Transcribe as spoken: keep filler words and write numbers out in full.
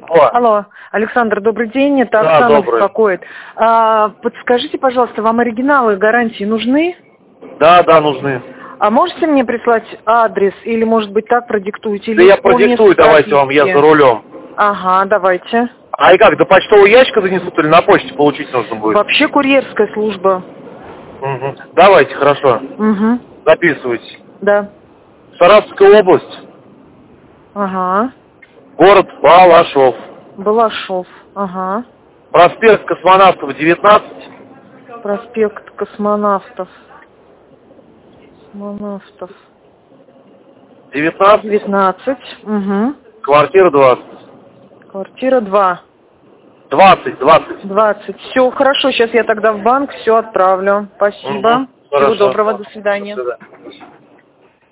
Алло. Алло, Александр, добрый день, это Да, Оксана добрый. беспокоит. А, подскажите, пожалуйста, вам оригиналы гарантии нужны? Да, да, нужны. А можете мне прислать адрес или, может быть, так продиктуете? Да Или я по месту продиктую, давайте вам, я прописки? за рулем. Ага, давайте. А и как, до почтового ящика занесут или на почте получить нужно будет? Вообще курьерская служба. Угу. Давайте, хорошо. Угу. Записывайте. Да. Саратовская область, Ага. город Балашов. Балашов. Ага. Проспект Космонавтов, девятнадцать. Проспект Космонавтов. Космонавтов. девятнадцать. девятнадцать. Угу. Квартира двадцать. Квартира два. двадцать, двадцать. двадцать. Все, хорошо, сейчас я тогда в банк все отправлю. Спасибо. Угу. Всего Хорошо. доброго, до свидания. До свидания.